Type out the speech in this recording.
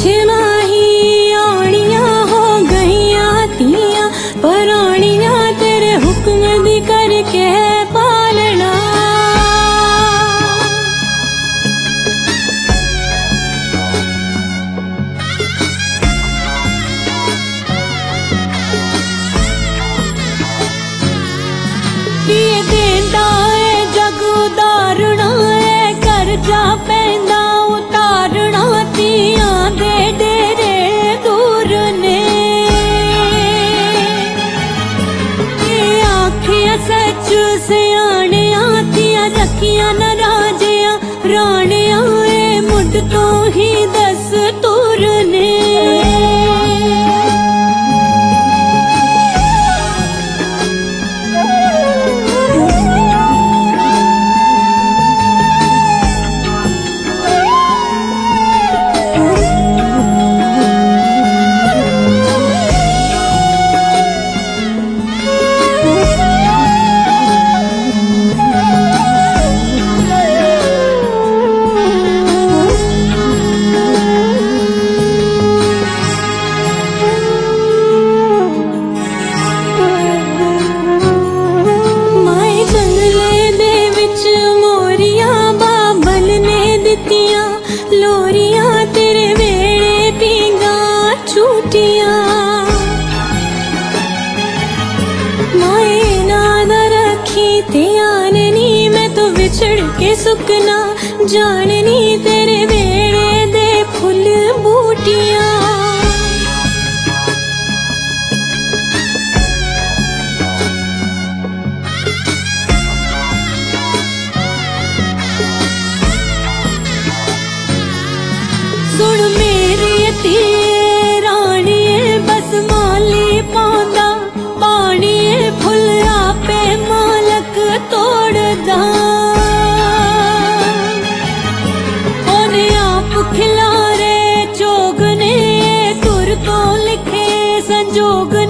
माही आड़ियां हो गईया तियां पराणियां तेरे हुक्म दी करके पालना। पिए देंदा है जग उदारना है करजा पैंदा उतारना तियां दे डेरे दूर ने। आखिया सच सियाणियां तियां रखियां न राजियां राणियां ए मुड तो ही दस्तूर ने। लोरियां तेरे वेड़े पींगा छूटियां माए नादा रखी ते आननी मैं तो बिछड़ के सुकना जाननी तेरे वेड़े दे फुल बूटियां। सुन मेरी धीए राणिए बस माली पांदा पानिए फुल आपे मालक तोड़दा। ओने आप खिलारे चोगने तुर तो लिखे संजोग